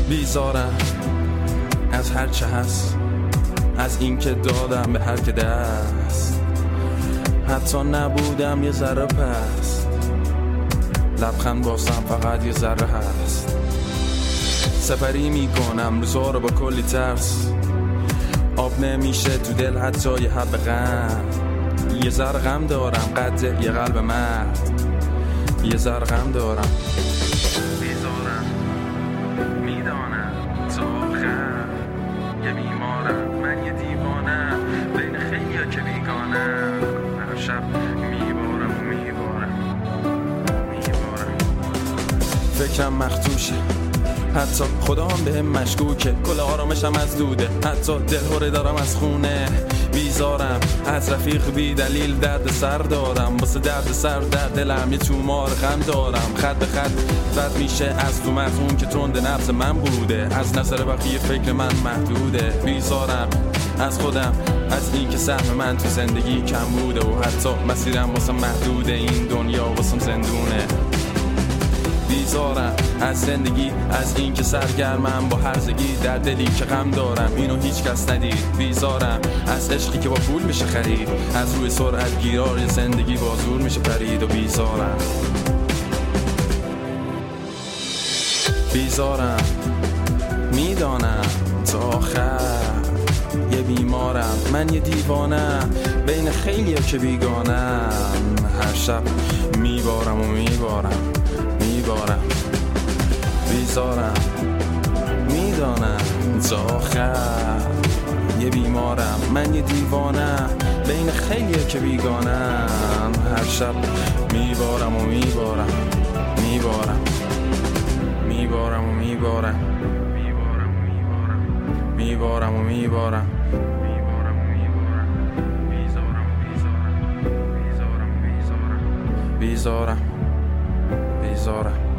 بیزارم از هر چه هست، از این که دادم به هر که دست، حتی نبودم یه ذره پس، لبخند باسم فقط یه ذره هست. سپری میکنم روزا رو با کلی ترس، آب نمیشه تو دل حتی یه حب غم. یه ذره غم دارم قد یه قلب مرد، یه ذره غم دارم. بیزارم میدانم تا آخر یه بیمارم، من یه دیوانم بین خیلیا که بیگانم. هر شب میبارم و میبارم. فکرم مختوشه، حتی خدا هم بهم مشکوکه. کل آرامشم از دوده، حتی دلهوره دارم از خونه. بیزارم از رفیق بی دلیل درد سر دارم، واسه درد سر در دلم یه تومار غم دارم. خط به خط رد میشه از تو مفهوم که تند نفس من بوده، از نظر بقیه فکر من محدوده. بیزارم از خودم، از این که سهم من تو زندگی کم بوده و حتی مسیرم واسه محدوده. این دنیا واسم زندونه. بیزارم از زندگی، از این که سرگرمم با هرزگی در دلی که غم دارم، اینو هیچ کس ندید. بیزارم از عشقی که با پول میشه خرید، از روی سرعت گیرار زندگی با زور میشه پرید. و بیزارم میدانم تا آخر یه بیمارم، من یه دیوانم بین خیلیا که بیگانم. هر شب میبارم و میبارم. بیزارم میدانم تا آخر یه بیمارم، من یه دیوانم بین خیلیا که بیگانم. هر شب میبارم و میبارم. بیزارم